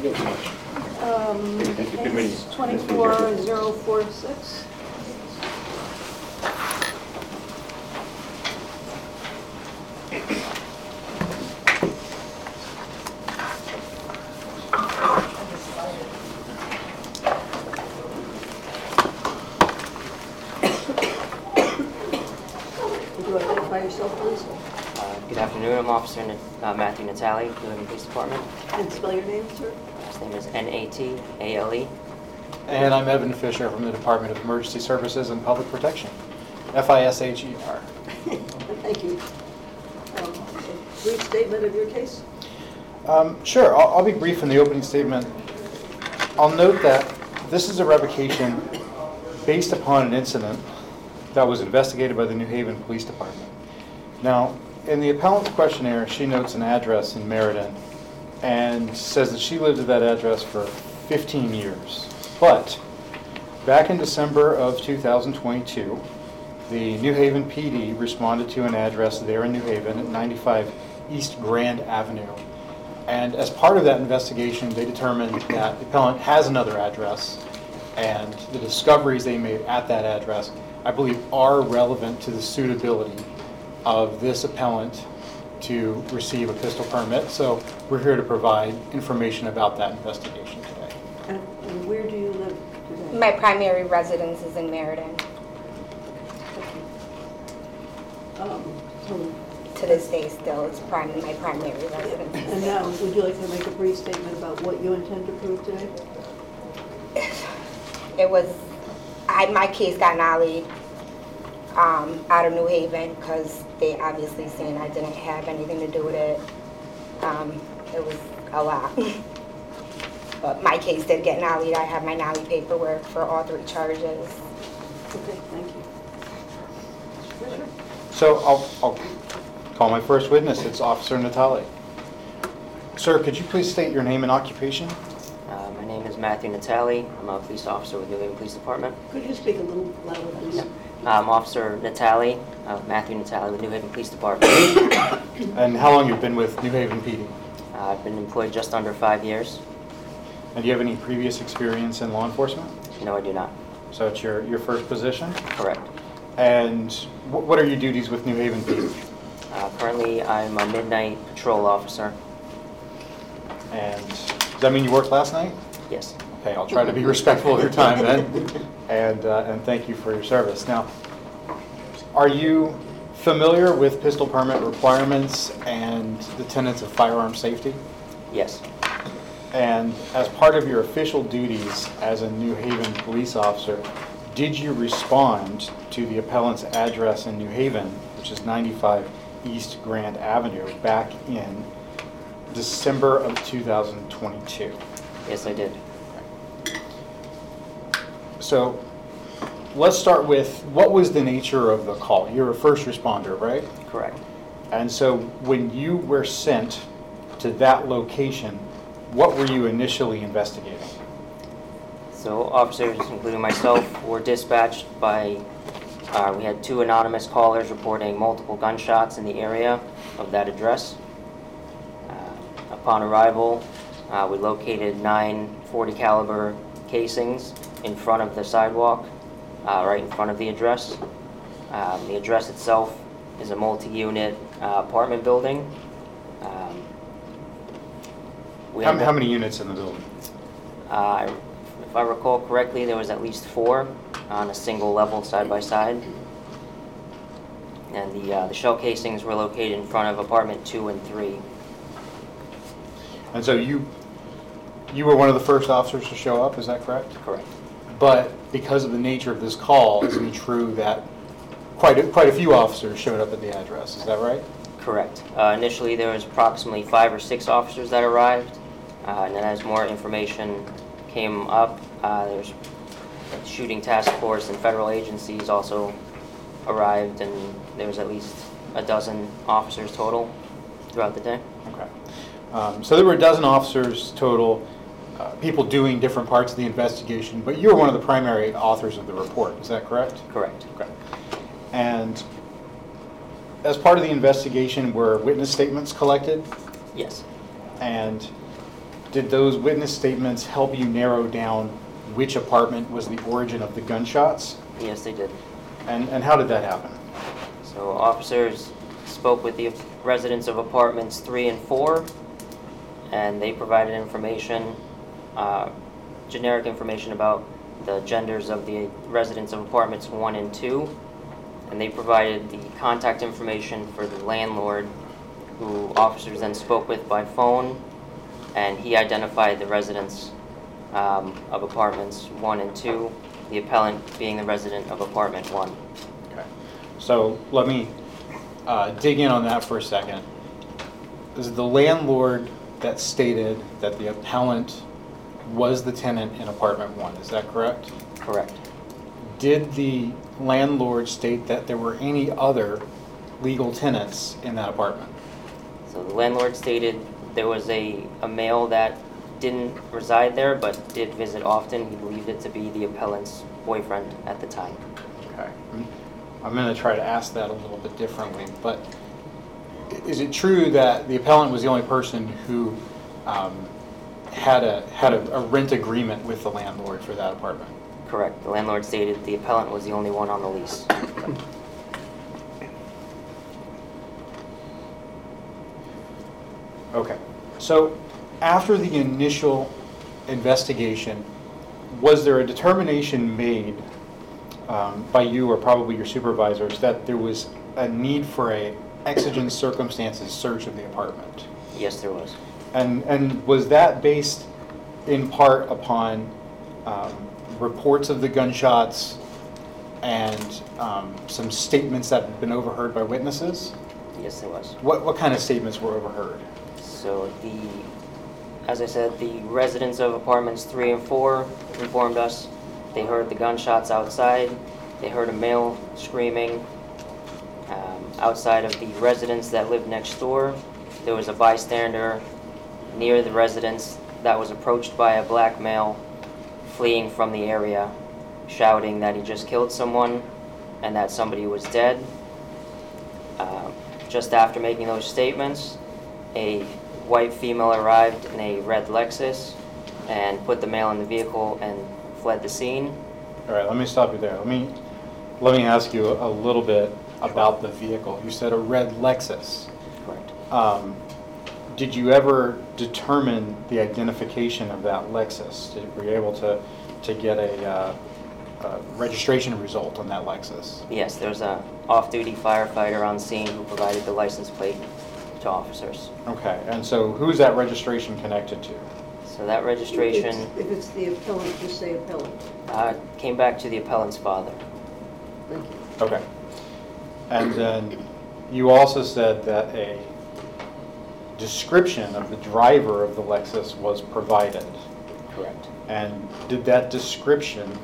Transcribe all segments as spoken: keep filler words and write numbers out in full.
you so much. Um, Thank you. Good meeting you. case twenty-four zero four six. Would you identify yourself, please? Uh, Good afternoon, I'm Officer Na- uh, Matthew Natale, New Haven Police Department. And spell your name, sir? Last name is N A T A L E. And I'm Evan Fisher from the Department of Emergency Services and Public Protection, F I S H E R. Thank you. Um, a brief statement of your case? Um, Sure, I'll I'll be brief in the opening statement. I'll note that this is a revocation based upon an incident that was investigated by the New Haven Police Department. Now, in the appellant's questionnaire, she notes an address in Meriden and says that she lived at that address for fifteen years. But back in December of two thousand twenty-two, the New Haven P D responded to an address there in New Haven at ninety-five East Grand Avenue. And as part of that investigation, they determined that the appellant has another address, and the discoveries they made at that address, I believe, are relevant to the suitability of this appellant to receive a pistol permit. So we're here to provide information about that investigation today. And and where do you live today? My primary residence is in Meriden. Thank you. Um, so- To this day still, it's prim- my primary residence. And now, would you like to make a brief statement about what you intend to prove today? It was, I, my case got nollied um, out of New Haven because they obviously seen I didn't have anything to do with it. Um, it was a lot. But my case did get nollied. I have my nollie paperwork for all three charges. Okay, thank you. Commissioner? So I'll, I'll call my first witness. It's Officer Natale. Sir, could you please state your name and occupation? Uh, My name is Matthew Natale, I'm a police officer with New Haven Police Department. Could you speak a little louder, please? I'm Officer Natale, uh, Matthew Natale with New Haven Police Department. And how long you've been with New Haven P D? Uh, I've been employed just under five years. And do you have any previous experience in law enforcement? No, I do not. So it's your, your first position? Correct. And wh- what are your duties with New Haven P D? Uh, Currently, I'm a midnight patrol officer. And does that mean you worked last night? Yes. Okay, I'll try to be respectful of your time then. And, uh, and thank you for your service. Now, are you familiar with pistol permit requirements and the tenets of firearm safety? Yes. And as part of your official duties as a New Haven police officer, did you respond to the appellant's address in New Haven, which is ninety-five East Grand Avenue, back in December of two thousand twenty-two? Yes, I did. So let's start with, what was the nature of the call? You're a first responder, right? Correct. And so when you were sent to that location, what were you initially investigating? So officers, including myself, were dispatched by, uh, we had two anonymous callers reporting multiple gunshots in the area of that address. Uh, Upon arrival, uh, we located nine forty caliber casings in front of the sidewalk, uh, right in front of the address. Um, The address itself is a multi-unit uh, apartment building. Um, we How, had how many units in the building? Uh, If I recall correctly, there was at least four on a single level side by side. And the, uh, the shell casings were located in front of apartment two and three. And so you, you were one of the first officers to show up, is that correct? Correct. But because of the nature of this call, isn't it true that quite a, quite a few officers showed up at the address, is that right? Correct. Uh, initially, there was approximately five or six officers that arrived. Uh, and then as more information came up, uh, there's a shooting task force and federal agencies also arrived, and there was at least a dozen officers total throughout the day. Okay. Um, so there were a dozen officers total, uh, people doing different parts of the investigation, but you were one of the primary authors of the report, is that correct? Correct. Okay. And as part of the investigation, were witness statements collected? Yes. And did those witness statements help you narrow down which apartment was the origin of the gunshots? Yes, they did. And, and how did that happen? So officers spoke with the residents of apartments three and four, and they provided information, uh, generic information about the genders of the residents of apartments one and two, and they provided the contact information for the landlord, who officers then spoke with by phone, and he identified the residents um, of apartments one and two, the appellant being the resident of apartment one. Okay. So let me uh, dig in on that for a second. Is the landlord that stated that the appellant was the tenant in apartment one, is that correct? Correct. Did the landlord state that there were any other legal tenants in that apartment? So the landlord stated there was a, a male that didn't reside there but did visit often. He believed it to be the appellant's boyfriend at the time. Okay. I'm going to try to ask that a little bit differently, but is it true that the appellant was the only person who um, had a had a, a rent agreement with the landlord for that apartment? Correct. The landlord stated the appellant was the only one on the lease. Okay. So after the initial investigation, was there a determination made um, by you or probably your supervisors that there was a need for a exigent circumstances search of the apartment? Yes, there was. And and was that based in part upon um, reports of the gunshots and um, some statements that had been overheard by witnesses? Yes, there was. What what kind of statements were overheard? So the, as I said, the residents of apartments three and four informed us they heard the gunshots outside. They heard a male screaming. Um, outside of the residence that lived next door, there was a bystander near the residence that was approached by a black male fleeing from the area, shouting that he just killed someone and that somebody was dead. Uh, just after making those statements, a white female arrived in a red Lexus and put the male in the vehicle and fled the scene. All right, let me stop you there. Let me let me ask you a, a little bit about the vehicle. You said a red Lexus. Correct. Um, did you ever determine the identification of that Lexus? Did, were you able to to get a, uh, a registration result on that Lexus? Yes, there was a off-duty firefighter on scene who provided the license plate to officers. Okay, and so who's that registration connected to? So that registration If it's- If it's the appellant, just say appellant. uh, came back to the appellant's father. Thank you. Okay. And then you also said that a description of the driver of the Lexus was provided. Correct. And did that description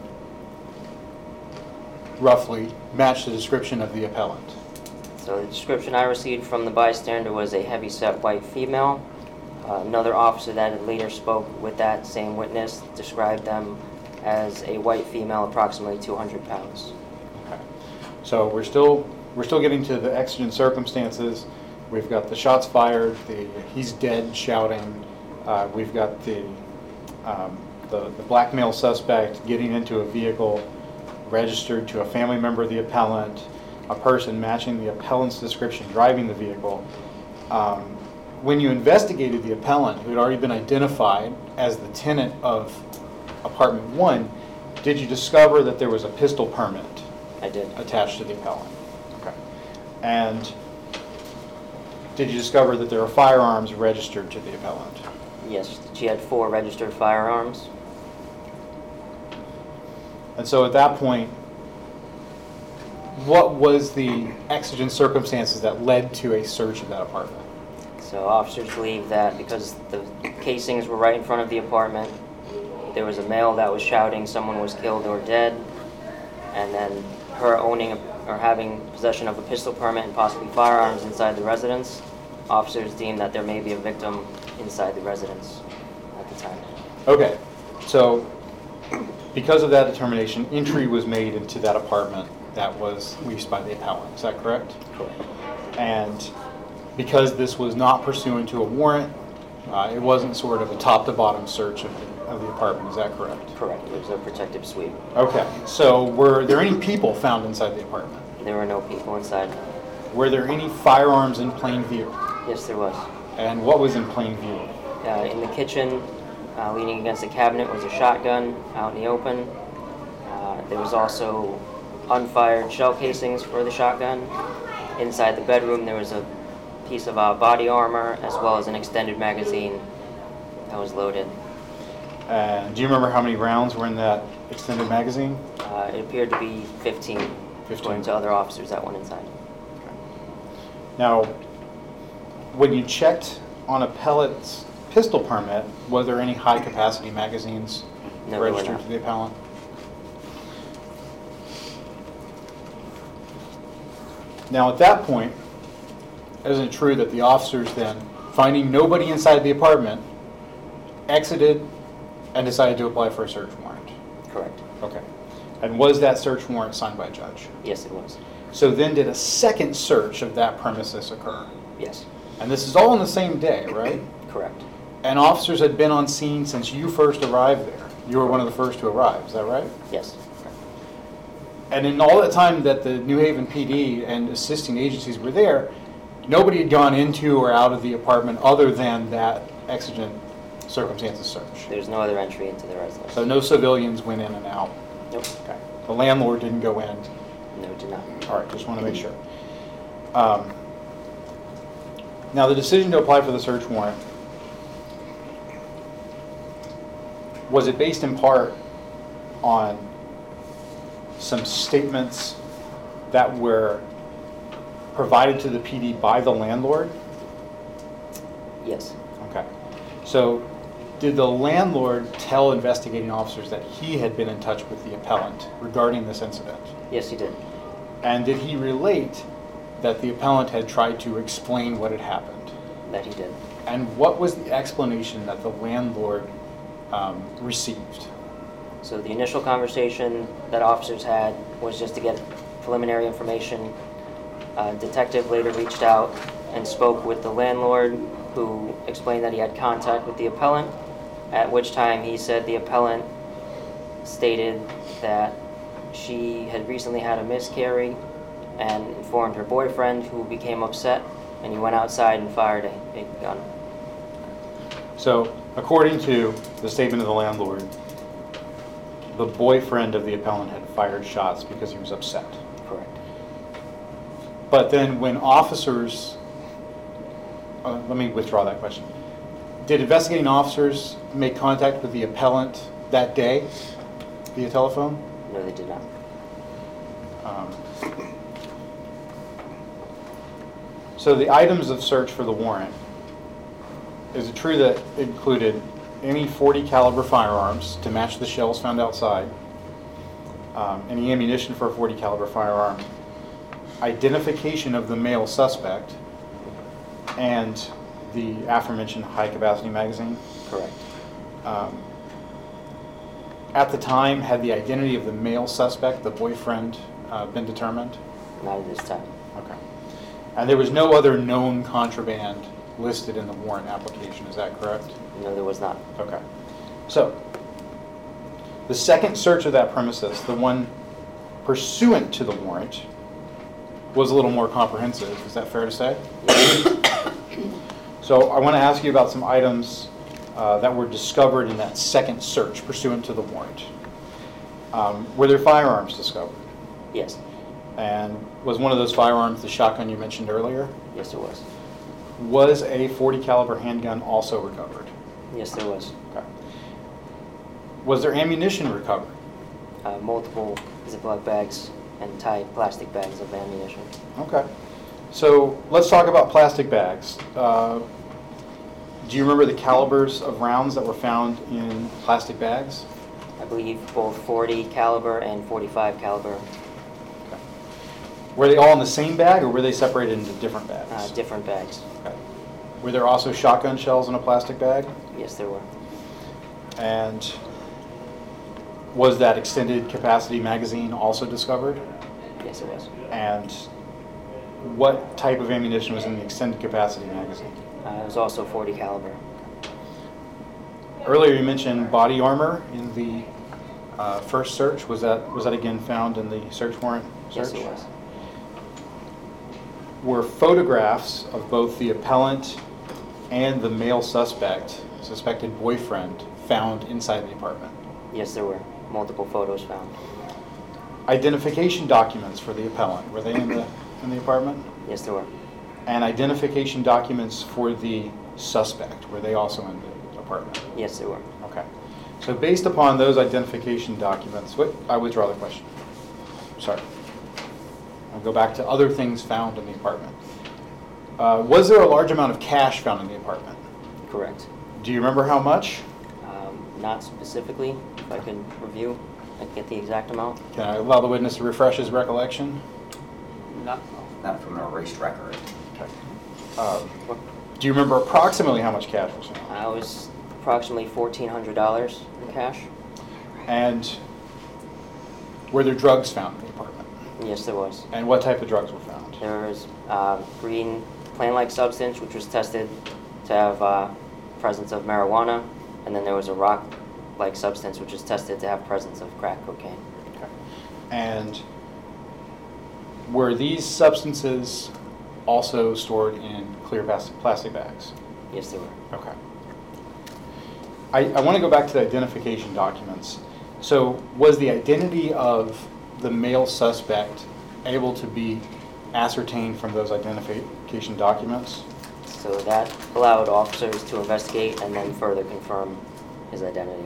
roughly match the description of the appellant? So the description I received from the bystander was a heavy-set white female. Uh, another officer that had later spoke with that same witness described them as a white female, approximately two hundred pounds. Okay. So we're still we're still getting to the exigent circumstances. We've got the shots fired, the he's dead shouting. Uh, we've got the, um, the the black male suspect getting into a vehicle registered to a family member of the appellant, a person matching the appellant's description driving the vehicle. Um, when you investigated the appellant, who had already been identified as the tenant of apartment one, did you discover that there was a pistol permit I did. attached to the appellant? Okay. And did you discover that there are firearms registered to the appellant? Yes, she had four registered firearms. And so at that point, what was the exigent circumstances that led to a search of that apartment? So officers believe that because the casings were right in front of the apartment, there was a male that was shouting someone was killed or dead, and then her owning a, or having possession of a pistol permit and possibly firearms inside the residence, officers deemed that there may be a victim inside the residence at the time. Okay, so because of that determination, entry was made into that apartment that was leased by the appellant. Is that correct? Correct. And because this was not pursuant to a warrant, Uh, It wasn't sort of a top-to-bottom search of the, of the apartment, is that correct? Correct. It was a protective sweep. Okay, so were there any people found inside the apartment? There were no people inside. Were there any firearms in plain view? Yes, there was. And what was in plain view? Uh, in the kitchen, uh, leaning against the cabinet, was a shotgun out in the open. Uh, there was also unfired shell casings for the shotgun. Inside the bedroom, there was a piece of uh, body armor as well as an extended magazine that was loaded. And do you remember how many rounds were in that extended magazine? Uh, it appeared to be fifteen, fifteen. according to other officers that went inside. Now, when you checked on a pellet's pistol permit, was there any high-capacity magazines No, there were registered not. to the appellant? Now, at that point, isn't it true that the officers then, finding nobody inside the apartment, exited and decided to apply for a search warrant? Correct. Okay. And was that search warrant signed by a judge? Yes, it was. So then did a second search of that premises occur? Yes. And this is all on the same day, right? Correct. And officers had been on scene since you first arrived there. You were one of the first to arrive, is that right? Yes. And in all that time that the New Haven P D and assisting agencies were there, nobody had gone into or out of the apartment other than that exigent circumstances search. There's no other entry into the residence. So no civilians went in and out. Nope. Okay. The landlord didn't go in. No, it did not. All right, just want to make sure. Um, now, the decision to apply for the search warrant, was it based in part on some statements that were provided to the P D by the landlord? Yes. Okay. So, did the landlord tell investigating officers that he had been in touch with the appellant regarding this incident? Yes, he did. And did he relate that the appellant had tried to explain what had happened? That he did. And what was the explanation that the landlord um, received? So the initial conversation that officers had was just to get preliminary information. Uh, detective later reached out and spoke with the landlord, who explained that he had contact with the appellant, at which time he said the appellant stated that she had recently had a miscarry and informed her boyfriend, who became upset, and he went outside and fired a, a gun. So, according to the statement of the landlord, the boyfriend of the appellant had fired shots because he was upset. Correct. But then when officers, uh, let me withdraw that question. Did investigating officers make contact with the appellant that day via telephone? No, they did not. Um, so the items of search for the warrant, is it true that it included any forty caliber firearms to match the shells found outside, um, any ammunition for a forty caliber firearm, identification of the male suspect, and the aforementioned high capacity magazine? Correct. Um, at the time, had the identity of the male suspect, the boyfriend, uh, been determined? Not at this time. Okay. And there was no other known contraband listed in the warrant application, is that correct? No, there was not. Okay. So, the second search of that premises, the one pursuant to the warrant, was a little more comprehensive. Is that fair to say? So, I want to ask you about some items uh, that were discovered in that second search pursuant to the warrant. Um, were there firearms discovered? Yes. And was one of those firearms the shotgun you mentioned earlier? Yes, it was. Was a forty caliber handgun also recovered? Yes, there was. Okay. Was there ammunition recovered? Uh, multiple Ziploc bags and tied plastic bags of ammunition. Okay. So let's talk about plastic bags. Uh, do you remember the calibers of rounds that were found in plastic bags? I believe both forty caliber and forty-five caliber, Okay. Were they all in the same bag, or were they separated into different bags? uh, different bags. Okay. Were there also shotgun shells in a plastic bag? Yes, there were. And was that extended capacity magazine also discovered? Yes, it was. And what type of ammunition was in the extended capacity magazine? Uh, it was also forty caliber. earlier you mentioned body armor in the uh, first search. Was that was that again found in the search warrant search? Yes, it was. Were photographs of both the appellant and the male suspect, suspected boyfriend, found inside the apartment? Yes, there were multiple photos found. Identification documents for the appellant, were they in the in the apartment? Yes, there were. And identification documents for the suspect, were they also in the apartment? Yes, there were. Okay. So based upon those identification documents, what, I withdraw the question. Sorry. I'll go back to other things found in the apartment. Uh, was there a large amount of cash found in the apartment? Correct. Do you remember how much? Um, not specifically. If I can review, I can get the exact amount. Can I allow the witness to refresh his recollection? Not, not from an erased record. Okay. Uh, do you remember approximately how much cash was found? I was approximately fourteen hundred dollars in cash. And were there drugs found in the apartment? Yes, there was. And what type of drugs were found? There was uh, green plant-like substance, which was tested to have uh, presence of marijuana, and then there was a rock-like substance, which was tested to have presence of crack cocaine. Okay. And were these substances also stored in clear plastic plastic bags? Yes, they were. Okay. I, I want to go back to the identification documents. So was the identity of the male suspect able to be ascertained from those identification documents? So that allowed officers to investigate and then further confirm his identity.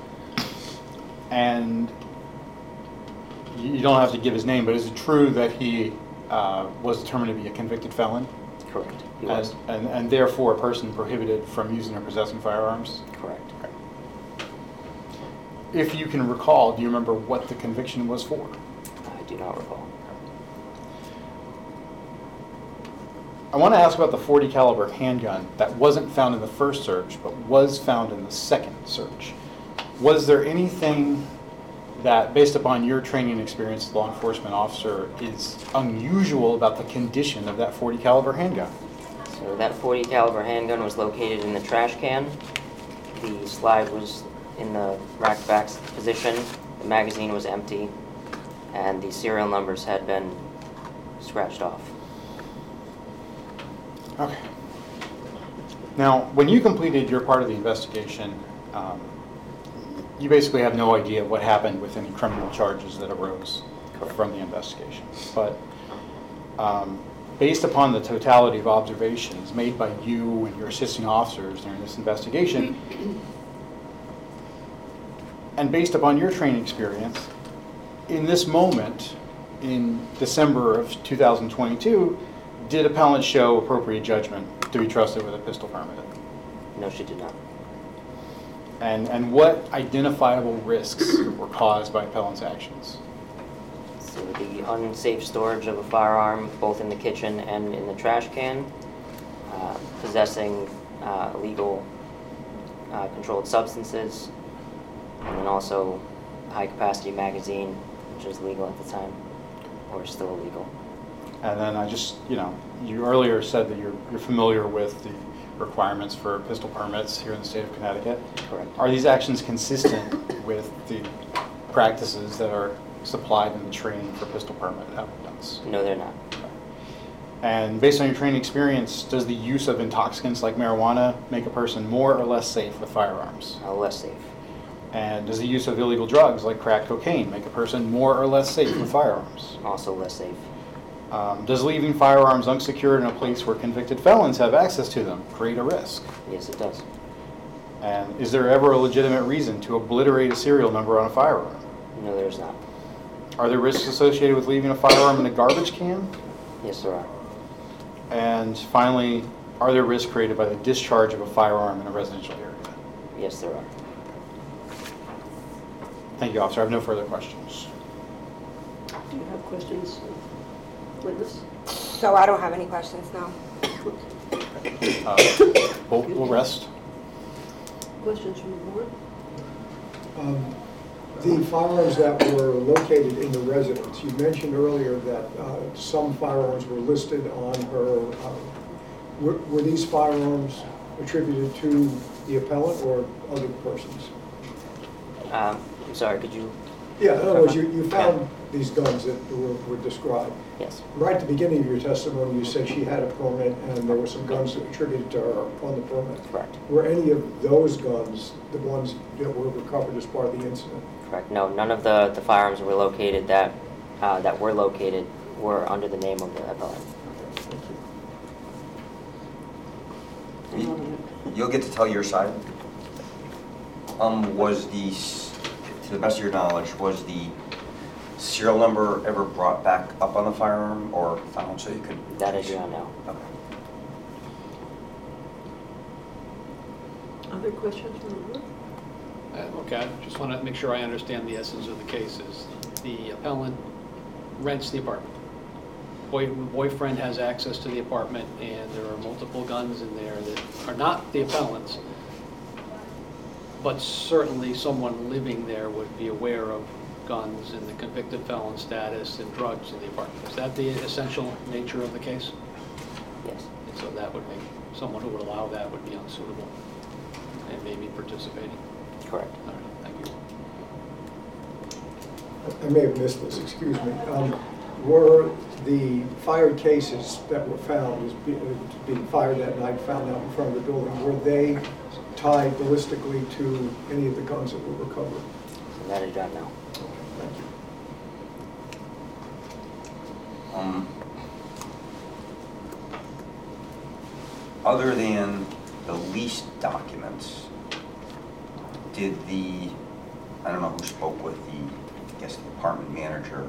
And you don't have to give his name, but is it true that he uh, was determined to be a convicted felon? Correct. He was. And, and, and therefore a person prohibited from using or possessing firearms? Correct. Okay. If you can recall, do you remember what the conviction was for? I do not recall. I want to ask about the forty caliber handgun that wasn't found in the first search, but was found in the second search. Was there anything that, based upon your training and experience as a law enforcement officer, is unusual about the condition of that forty caliber handgun? So that forty caliber handgun was located in the trash can. The slide was in the rack back position. The magazine was empty, and the serial numbers had been scratched off. Okay. Now, when you completed your part of the investigation, um, you basically have no idea what happened with any criminal charges that arose from the investigation. But um, based upon the totality of observations made by you and your assisting officers during this investigation, and based upon your training experience, in this moment, in December of two thousand twenty-two, did appellant show appropriate judgment to be trusted with a pistol permit? No, she did not. And, and what identifiable risks were caused by appellant's actions? So the unsafe storage of a firearm, both in the kitchen and in the trash can, uh, possessing uh, illegal uh, controlled substances, and then also a high-capacity magazine, which was legal at the time, or still illegal. And then I just, you know, you earlier said that you're, you're familiar with the requirements for pistol permits here in the state of Connecticut. Correct. Are these actions consistent with the practices that are supplied in the training for pistol permit applicants? No, they're not. And based on your training experience, does the use of intoxicants like marijuana make a person more or less safe with firearms? Uh, less safe. And does the use of illegal drugs like crack cocaine make a person more or less safe with firearms? Also less safe. Um, does leaving firearms unsecured in a place where convicted felons have access to them create a risk? Yes, it does. And is there ever a legitimate reason to obliterate a serial number on a firearm? No, there's not. Are there risks associated with leaving a firearm in a garbage can? Yes, there are. And finally, are there risks created by the discharge of a firearm in a residential area? Yes, there are. Thank you, officer. I have no further questions. Do you have questions, witness? So I don't have any questions now. Uh, we'll, we'll rest. Questions from the board? Um, The firearms that were located in the residence, you mentioned earlier that uh, some firearms were listed on her. Uh, were, were these firearms attributed to the appellant or other persons? Um, I'm sorry, could you? Yeah, in other words, you, you found these guns that were, were described. Yes. Right at the beginning of your testimony, you said she had a permit and there were some guns attributed to her on the permit. Correct. Were any of those guns the ones that were recovered as part of the incident? Correct. No, none of the, the firearms were located that, uh, that were located were under the name of the appellant. Thank you. You- You'll get to tell your side. Um, was the, s- to the best of your knowledge, was the serial number ever brought back up on the firearm or found so you could? That I do not know. Okay. Other questions from the board? Uh, Okay, I just want to make sure I understand the essence of the case is the appellant rents the apartment. Boy, boyfriend has access to the apartment and there are multiple guns in there that are not the appellant's, but certainly someone living there would be aware of guns and the convicted felon status and drugs in the apartment. Is that the essential nature of the case? Yes. And so that would make, someone who would allow that would be unsuitable and maybe participating. Correct. All right, thank you. I may have missed this, excuse me. Um, Were the fired cases that were found, was be- uh, being fired that night, found out in front of the building, were they tied ballistically to any of the guns that were recovered? That I do not know. Thank you. Um, Other than the lease documents, did the, I don't know who spoke with the, I guess the apartment manager,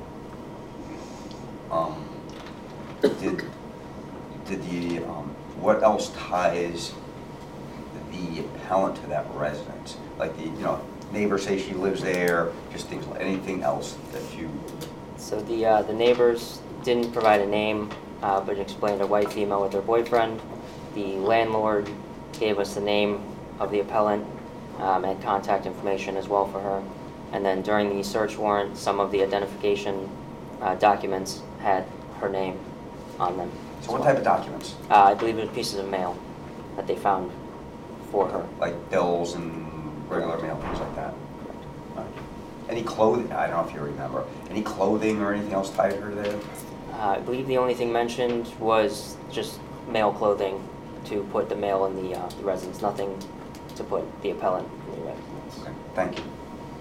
um, did, did the, um, what else ties the appellant to that residence? Like the, you know, neighbors say she lives there, just things, like anything else that you, So the, uh, the neighbors didn't provide a name, uh, but explained a white female with her boyfriend. The landlord gave us the name of the appellant um, and contact information as well for her. And then during the search warrant, some of the identification uh, documents had her name on them. so what type of documents? Uh, I believe it was pieces of mail that they found for her. Like bills and regular mail, things like that? Any clothing, I don't know if you remember, any clothing or anything else tied her there? Uh, I believe the only thing mentioned was just male clothing to put the male in the, uh, the residence, nothing to put the appellant in the residence. Okay, thank you.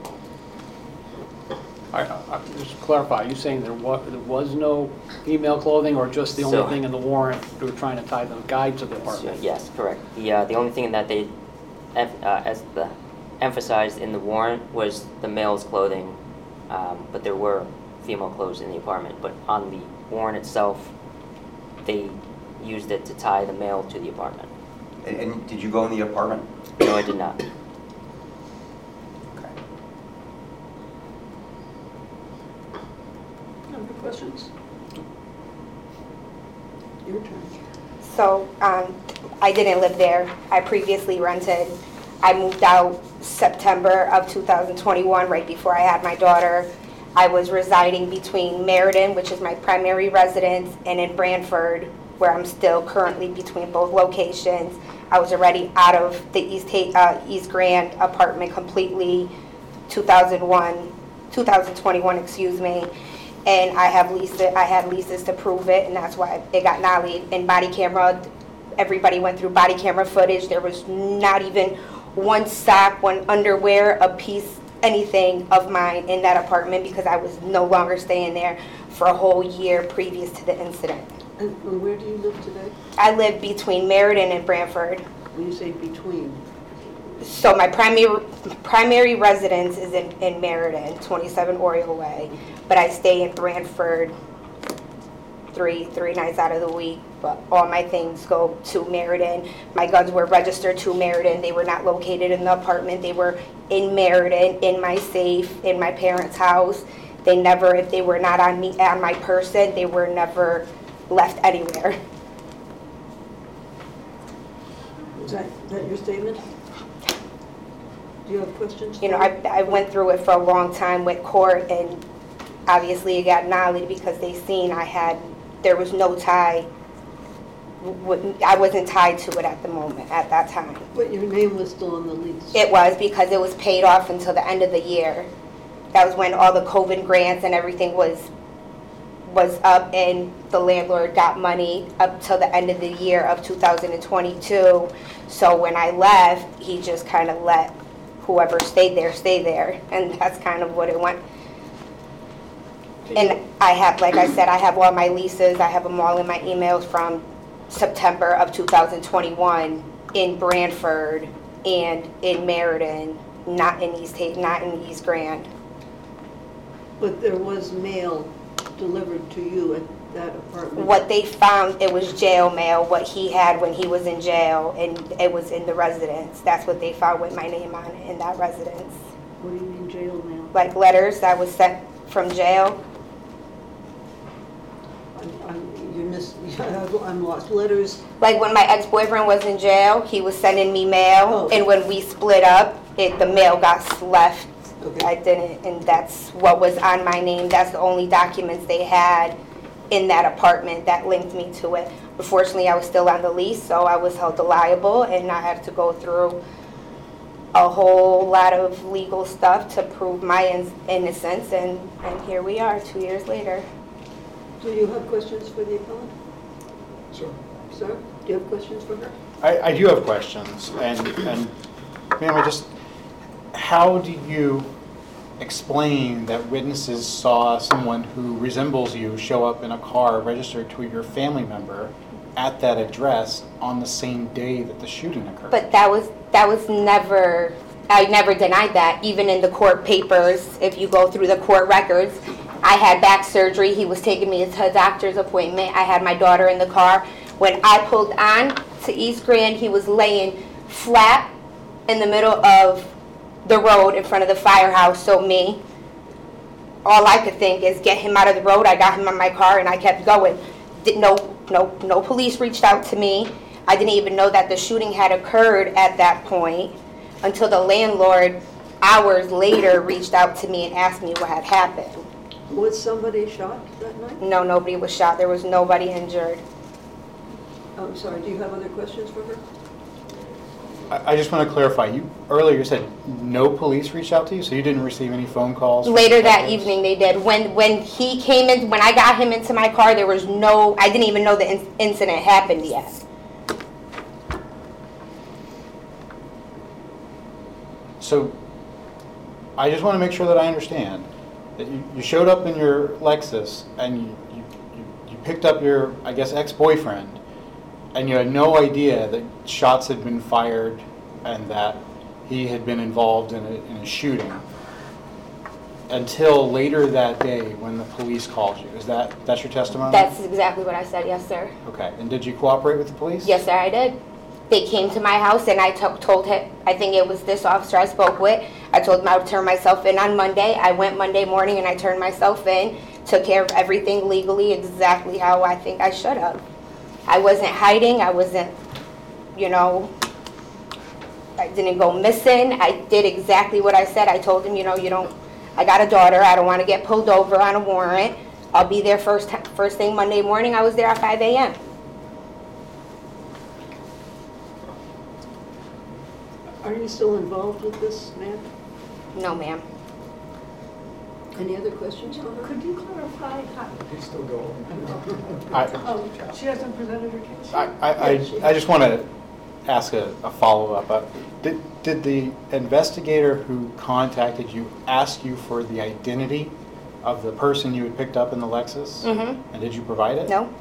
All right, uh, just to clarify, are you saying there was, there was no female clothing or just the only So- thing in the warrant they were trying to tie the guide to the So, apartment? yes, correct. The, uh, the only thing that they, em- uh, as the, emphasized in the warrant was the male's clothing, um, but there were female clothes in the apartment. But on the warrant itself, they used it to tie the male to the apartment. And, and did you go in the apartment? No, I did not. Okay. Other questions? Your turn. So, um, I didn't live there. I previously rented. I moved out September of two thousand twenty-one, right before I had my daughter. I was residing between Meriden, which is my primary residence, and in Branford, where I'm still currently between both locations. I was already out of the East, Ha- uh, East Grand apartment completely, two thousand one, two thousand twenty-one, excuse me. And I have leased it, I had leases to prove it, and that's why it got nollied. And body camera, everybody went through body camera footage. There was not even one sock, one underwear, a piece, anything of mine in that apartment because I was no longer staying there for a whole year previous to the incident. And and where do you live today? I live between Meriden and Branford. When you say between, So my primary primary residence is in, in Meriden, twenty-seven Oriole Way, but I stay in Branford three three nights out of the week. But all my things go to Meriden. My guns were registered to Meriden. They were not located in the apartment. They were in Meriden, in my safe, in my parents' house. They never, if they were not on me, on my person, they were never left anywhere. is that, that your statement? Do you have questions? You know, I, I went through it for a long time with court, and obviously it got nollied because they seen I had, there was no tie wouldn't, I wasn't tied to it at the moment, at that time. But your name was still on the lease? It was because it was paid off until the end of the year. That was when all the COVID grants and everything was was up, and the landlord got money up till the end of the year of two thousand twenty-two. So when I left, he just kind of let whoever stayed there stay there, and that's kind of what it went. And I have, like I said, I have all my leases. I have them all in my emails from September of two thousand twenty-one in Branford and in Meriden, not in East Ha- not in East Grand. But there was mail delivered to you at that apartment? What they found, it was jail mail, what he had when he was in jail, and it was in the residence. That's what they found with my name on it, in that residence. What do you mean jail mail? Like letters that was sent from jail. I'm, I'm, you're miss, I'm lost. Letters, Like when my ex-boyfriend was in jail, he was sending me mail, Oh. and when we split up, it, the mail got left. okay. I didn't, and that's what was on my name. That's the only documents they had in that apartment that linked me to it. Unfortunately, I was still on the lease, so I was held liable, and I had to go through a whole lot of legal stuff to prove my in- innocence, and, and here we are, two years later. Do you have questions for the appellant? So, Sir, do you have questions for her? I, I do have questions, and, and ma'am, I just, how do you explain that witnesses saw someone who resembles you show up in a car registered to your family member at that address on the same day that the shooting occurred? But that was, that was never, I never denied that, even in the court papers. If you go through the court records, I had back surgery, he was taking me to a doctor's appointment, I had my daughter in the car. When I pulled on to East Grand, he was laying flat in the middle of the road in front of the firehouse. So me, all I could think is get him out of the road. I got him in my car and I kept going. Did, no, no, no police reached out to me. I didn't even know that the shooting had occurred at that point until the landlord, hours later, reached out to me and asked me what had happened. Was somebody shot that night? No, nobody was shot. There was nobody injured. I'm sorry, do you have other questions for her? I, I just want to clarify, you, earlier you said no police reached out to you, so you didn't receive any phone calls? from Later that detectives? evening they did. When when he came in, when I got him into my car, there was no, I didn't even know the in- incident happened yet. So, I just want to make sure that I understand, that you, you showed up in your Lexus and you, you, you- you picked up your, I guess, ex-boyfriend, and you had no idea that shots had been fired and that he had been involved in a, in a shooting until later that day when the police called you. Is that, that's your testimony? That's exactly what I said, yes, sir. Okay, and did you cooperate with the police? Yes, sir, I did. They came to my house and I to- told him, I think it was this officer I spoke with, I told him I would turn myself in on Monday. I went Monday morning and I turned myself in, took care of everything legally exactly how I think I should have. I wasn't hiding, I wasn't, you know, I didn't go missing. I did exactly what I said. I told him, you know, you don't, I got a daughter, I don't want to get pulled over on a warrant. I'll be there first, first thing Monday morning. I was there at five a.m. Are you still involved with this man? No, ma'am. Any other questions for her? Could you clarify how, he's still going. I, oh, she hasn't presented her case? I, I, I I just want to ask a, a follow-up. Uh, Did, did the investigator who contacted you ask you for the identity of the person you had picked up in the Lexus? Mm-hmm. And did you provide it? No?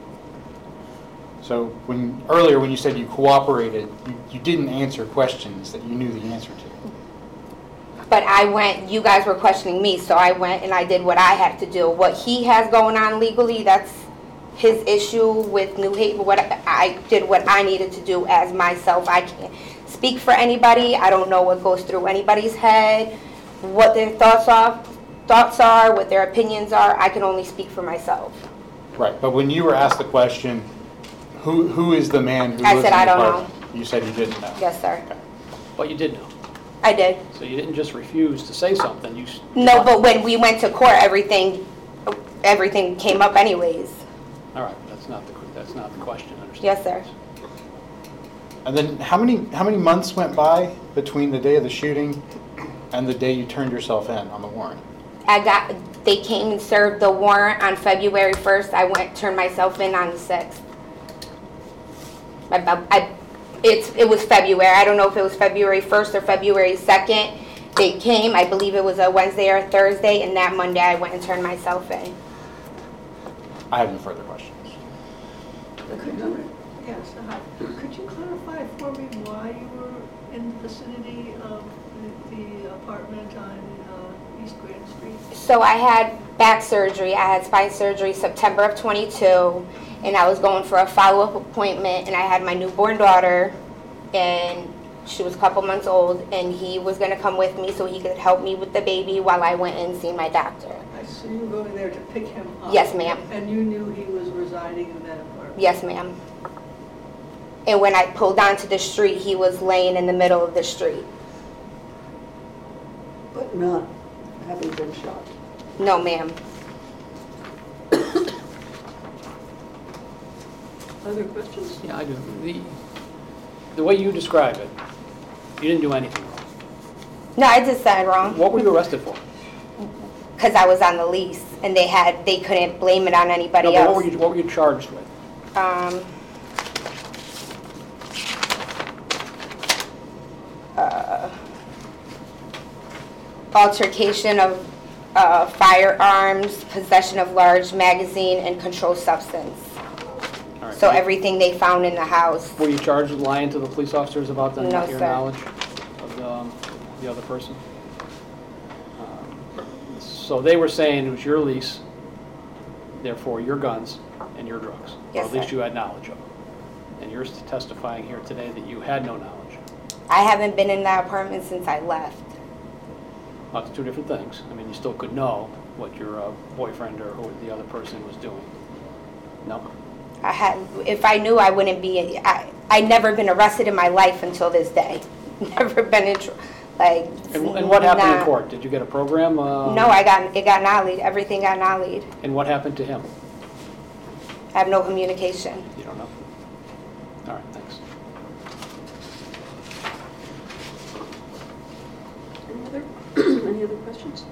So when, earlier when you said you cooperated, you, you didn't answer questions that you knew the answer to. But I went, you guys were questioning me, so I went and I did what I had to do. What he has going on legally, that's his issue with New Haven. What I, I did what I needed to do as myself. I can't speak for anybody. I don't know what goes through anybody's head, what their thoughts are, thoughts are, what their opinions are. I can only speak for myself. Right, but when you were asked the question, who who is the man who I lives said, in "I the don't apartment?" You said you didn't know. Yes, sir. Okay. But you did know. I did. So you didn't just refuse to say something. You s- No, but when we went to court, everything, everything came up anyways. All right, that's not the, That's not the question, understand? Yes, sir. And then how many, how many months went by between the day of the shooting and the day you turned yourself in on the warrant? I got, they came and served the warrant on February first. I went, turned myself in on the sixth. I, I, it's, it was February. I don't know if it was February first or February second. They came, I believe it was a Wednesday or a Thursday, and that Monday I went and turned myself in. I have no further questions. Could you, yes, hi. Could you clarify for me why you were in the vicinity of the, the apartment on uh, East Grand Street? So I had back surgery. I had spine surgery September of twenty-two, and I was going for a follow-up appointment, and I had my newborn daughter, and she was a couple months old, and he was going to come with me so he could help me with the baby while I went and see my doctor. I see you were going there to pick him up. Yes, ma'am. And you knew he was residing in that apartment? Yes, ma'am. And when I pulled onto the street, he was laying in the middle of the street. But not having been shot? No, ma'am. Other questions? Yeah, I do. The, the way you describe it, you didn't do anything wrong. No, I just said wrong. What were you arrested for? Because I was on the lease, and they had they couldn't blame it on anybody No, but else. what were you, what were you charged with? Um, uh, altercation of uh, firearms, possession of large magazine, and controlled substance. All right. So everything they found in the house. Were you charged with lying to the police officers about the, No, your sir. knowledge of the, um, the other person? Um, So they were saying it was your lease, therefore your guns and your drugs. Yes, Or at least sir. you had knowledge of. And you're testifying here today that you had no knowledge. I haven't been in that apartment since I left. Well, that's two different things. I mean, you still could know what your uh, boyfriend or who the other person was doing. No? I had, if I knew, I wouldn't be. I I never been arrested in my life until this day. Never been in, tr- like. And, and what happened in not- court? Did you get a program? Uh, No, I got it. Got nollied. Everything got nollied. And what happened to him? I have no communication. You don't know? All right, thanks. Any other, any other questions?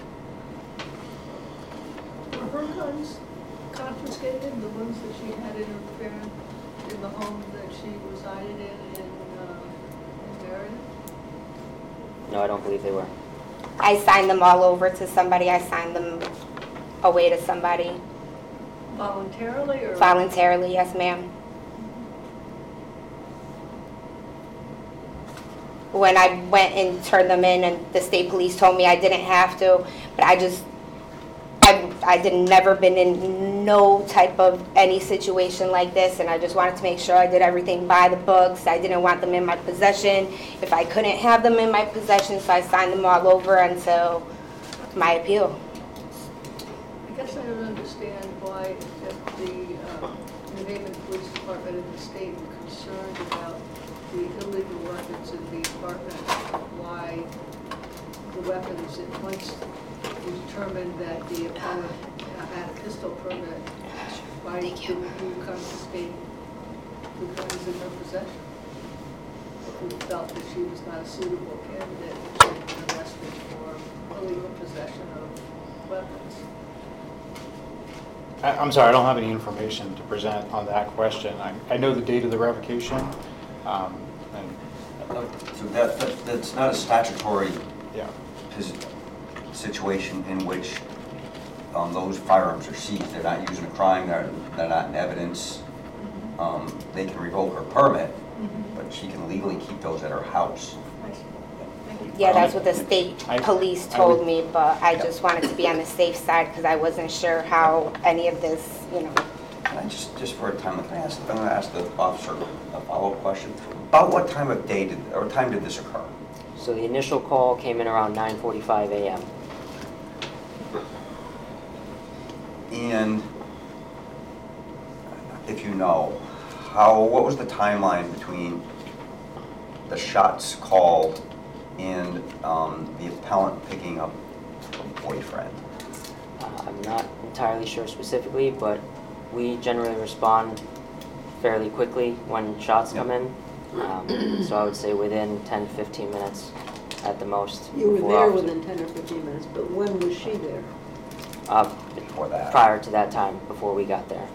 Were her guns confiscated, the ones that she had in her parent, in the home that she resided in, in, uh, in Meredith? No, I don't believe they were. I signed them all over to somebody. I signed them away to somebody Voluntarily or? voluntarily. Yes, ma'am. When I went and turned them in, and the state police told me I didn't have to, but I just, I, I didn't never been in no type of any situation like this, and I just wanted to make sure I did everything by the books. I didn't want them in my possession if I couldn't have them in my possession, so I signed them all over until my appeal. I guess I don't understand why if the uh, New Haven Police Department and the state were concerned about the illegal weapons in the apartment, why the weapons, it once was determined that the appellant had a pistol permit, why didn't you confiscate the guns in her possession? If you felt that she was not a suitable candidate, she had been arrested for illegal possession of weapons. I- I'm sorry, I don't have any information to present on that question. I I know the date of the revocation, um, and, So that, that- that's not a statutory yeah. pos- situation in which um, those firearms are seized. They're not using a crime, they're, they're not in evidence. Um, They can revoke her permit, but she can legally keep those at her house. Yeah, that's what the state I- police I told would- me, but I just wanted to be on the safe side because I wasn't sure how any of this, you know. Can I just, just for a time, can I ask, I'm gonna ask the officer a follow-up question. About what time of day did, or time did this occur? So the initial call came in around nine forty-five a m And if you know, how, what was the timeline between the shots called and um, the appellant picking up a boyfriend? Uh, I'm not entirely sure specifically, but we generally respond fairly quickly when shots come in. Um, So I would say within ten, fifteen minutes at the most. You were before there officer- within ten or fifteen minutes, but when was she there? Uh, Before that. Prior to that time, before we got there.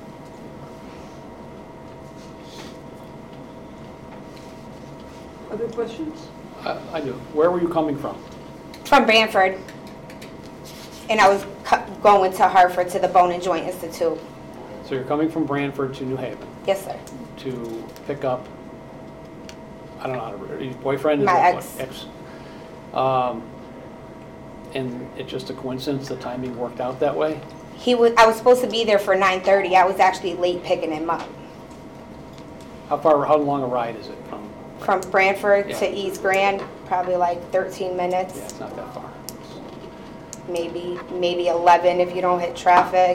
Other questions? I I do. Where were you coming from? From Branford. And I was cu- going to Hartford to the Bone and Joint Institute. So you're coming from Branford to New Haven Yes, sir. to pick up, I don't know how to, your boyfriend? My Or ex. Ex. Um, And it's just a coincidence the timing worked out that way? He was, I was supposed to be there for nine thirty. I was actually late picking him up. How far, how long a ride is it from? From Branford Yeah. to East Grand, probably like thirteen minutes, Yeah, it's not that far. maybe, maybe eleven if you don't hit traffic.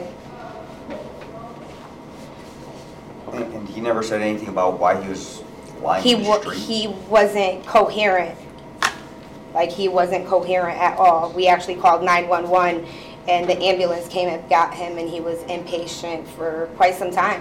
And and he never said anything about why he was lying He, in the wa- street? he wasn't coherent. Like, he wasn't coherent at all. We actually called nine one one, and the ambulance came and got him, and he was inpatient for quite some time.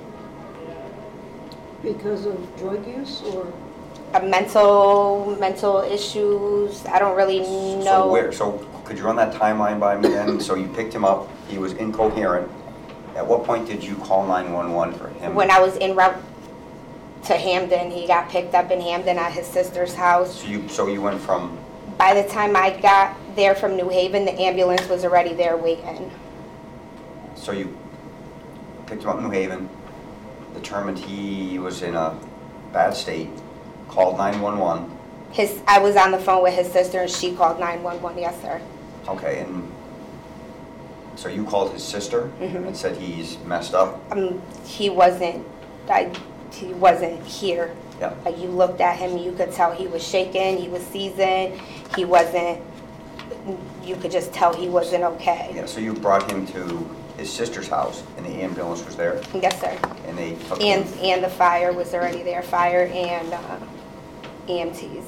Because of drug use or? Uh, mental, mental issues, I don't really know. So where, so could you run that timeline by me then? So you picked him up, he was incoherent. At what point did you call nine one one for him? When I was en route to Hamden, he got picked up in Hamden at his sister's house. So you, so you went from, By the time I got there from New Haven, the ambulance was already there waiting. so you picked him up in New Haven, determined he was in a bad state, called nine one one. His, I was on the phone with his sister, and she called nine one one, yes, sir. Okay, and so you called his sister Mhm. and said he's messed up? Um, he wasn't, I, he wasn't here. Yeah. Like, you looked at him, you could tell he was shaking, he was seasoned, he wasn't, you could just tell he wasn't okay. Yeah, so you brought him to his sister's house and the ambulance was there Yes, sir. and they took And, him? and the fire was already there, fire and, uh, E M Ts.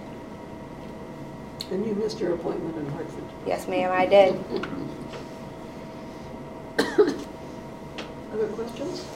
And you missed your appointment in Hartford. Yes, ma'am, I did. Other questions?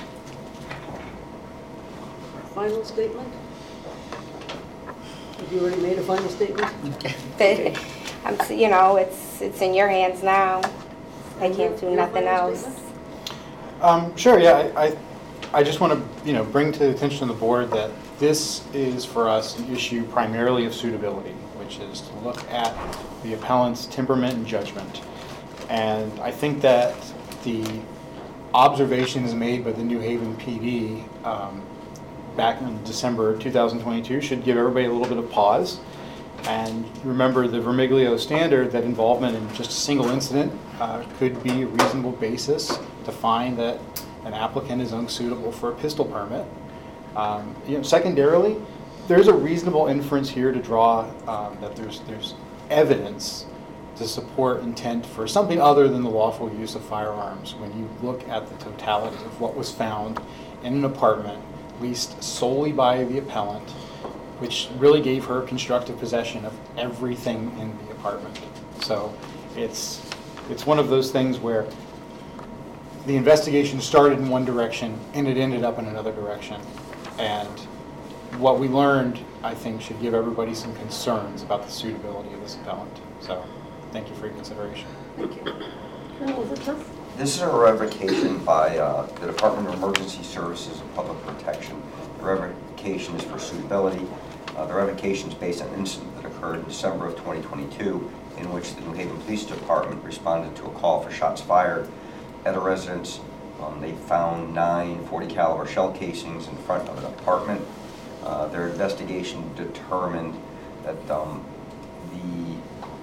Final statement? Have you already made a final statement? The- I'm, s- you know, it's, it's in your hands now. I can't do Your nothing final else. statement? Um, Sure, yeah, I, I- I just want to, you know, bring to the attention of the board that this is for us an issue primarily of suitability, which is to look at the appellant's temperament and judgment. And I think that the observations made by the New Haven P D um, back in December two thousand twenty-two should give everybody a little bit of pause. And remember the Vermiglio standard that involvement in just a single incident uh, could be a reasonable basis to find that an applicant is unsuitable for a pistol permit. Um, you know, secondarily, there's a reasonable inference here to draw um, that there's there's evidence to support intent for something other than the lawful use of firearms when you look at the totality of what was found in an apartment leased solely by the appellant, which really gave her constructive possession of everything in the apartment. So it's it's one of those things where the investigation started in one direction and it ended up in another direction. And what we learned, I think, should give everybody some concerns about the suitability of this appellant. So thank you for your consideration. Thank you. Colonel Overturf? This is a revocation by uh, the Department of Emergency Services and Public Protection. The revocation is for suitability. Uh, The revocation is based on an incident that occurred in December of twenty twenty-two in which the New Haven Police Department responded to a call for shots fired at a residence. Um, They found nine forty caliber shell casings in front of an apartment. Uh, Their investigation determined that um, the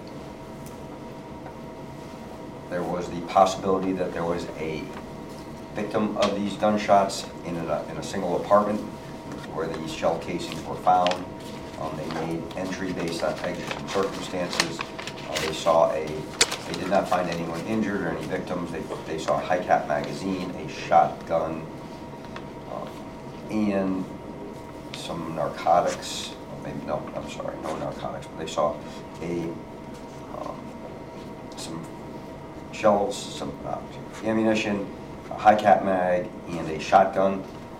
there was the possibility that there was a victim of these gunshots in a, in a single apartment where these shell casings were found. Um, they made entry based on exigent circumstances. Uh, they saw a, they did not find anyone injured or any victims. They, they saw a high-cap magazine, a shotgun, um, and some narcotics. Maybe, no, I'm sorry, no narcotics, but they saw a, um, some shells, some uh, ammunition, a high-cap mag, and a shotgun.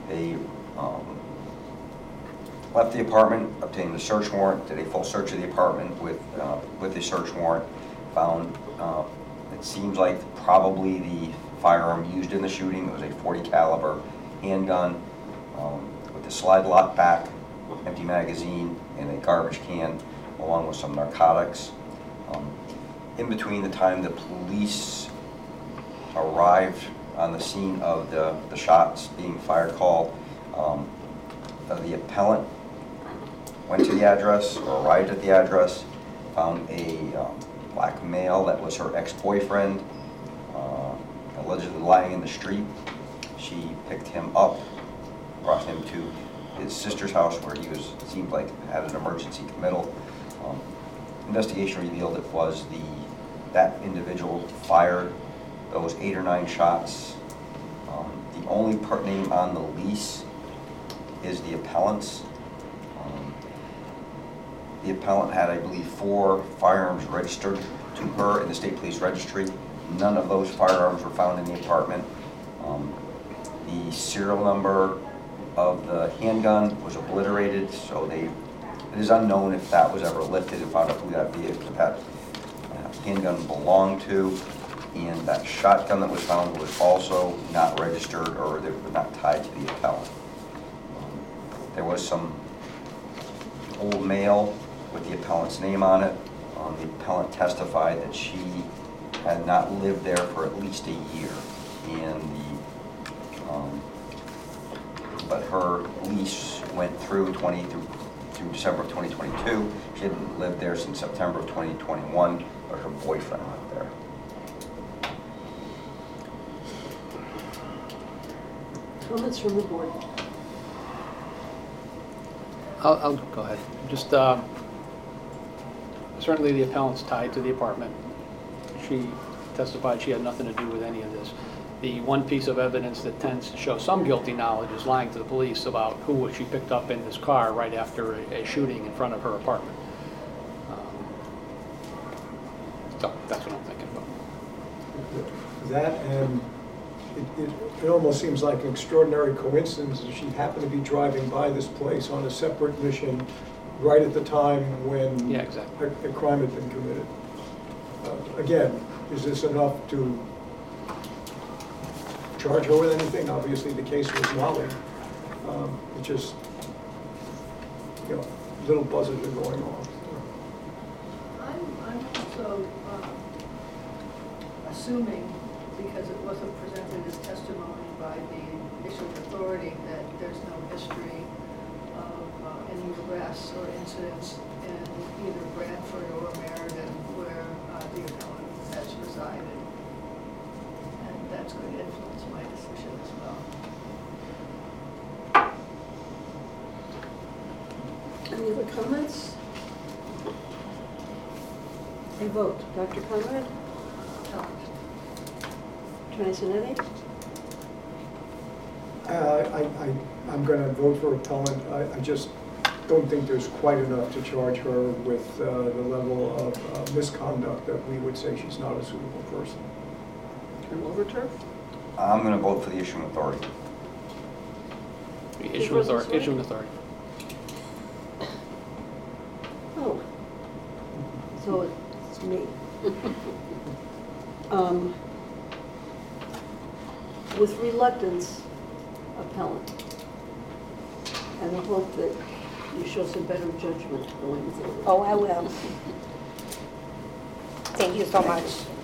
They um, left the apartment, obtained a search warrant, did a full search of the apartment with, uh, with the search warrant, found, uh, it seems like probably the firearm used in the shooting. It was a forty caliber handgun um, with the slide lock back, empty magazine, and a garbage can, along with some narcotics. Um, in between the time the police arrived on the scene of the, the shots being fired call, um, uh, the appellant went to the address, or arrived at the address, found a um, black male that was her ex-boyfriend, uh, allegedly lying in the street. She picked him up, brought him to his sister's house where he was, seemed like, had an emergency committal. Um, investigation revealed it was the, that individual fired those eight or nine shots. Um, the only part name on the lease is the appellant's. Um, the appellant had, I believe, four firearms registered to her in the state police registry. None of those firearms were found in the apartment. Um, the serial number of the handgun was obliterated, so they, it is unknown if that was ever lifted and found out who that vehicle, that uh, handgun belonged to. And that shotgun that was found was also not registered, or they were not tied to the appellant. Um, there was some old mail with the appellant's name on it. Um, the appellant testified that she had not lived there for at least a year, and the um, but her lease went through twenty through, through December of twenty twenty-two. She hadn't lived there since September of twenty twenty-one, but her boyfriend lived there. Comments from the board? I'll, I'll go ahead. Just, uh, certainly the appellant's tied to the apartment. She testified she had nothing to do with any of this. The one piece of evidence that tends to show some guilty knowledge is lying to the police about who she picked up in this car right after a, a shooting in front of her apartment. Um, so that's what I'm thinking about. That, and it, it, it almost seems like an extraordinary coincidence that she happened to be driving by this place on a separate mission right at the time when Yeah, exactly. a, a crime had been committed. Uh, again, is this enough to charge her with anything? Obviously, the case was Molly. Um, it just, you know, little buzzes are going on. I'm, I'm also um, assuming, because it wasn't presented as testimony by the issuing authority, that there's no history of uh, any arrests or incidents in either Bradford or Meriden where uh, the appellant has resided. And that's going to influence my decision as well. Any other comments? A vote. Doctor Conrad? Appellant. Attorney Zanetti? Uh, I, I, I'm going to vote for appellant. I, I just don't think there's quite enough to charge her with uh, the level of uh, misconduct that we would say she's not a suitable person. Colonel Overturf? I'm going to vote for the issuing authority. The Issuing authority. Issuing authority. Oh. So it's me. um, with reluctance, appellant, and I hope that you show some better judgment going forward. Oh, I will. Thank you so much.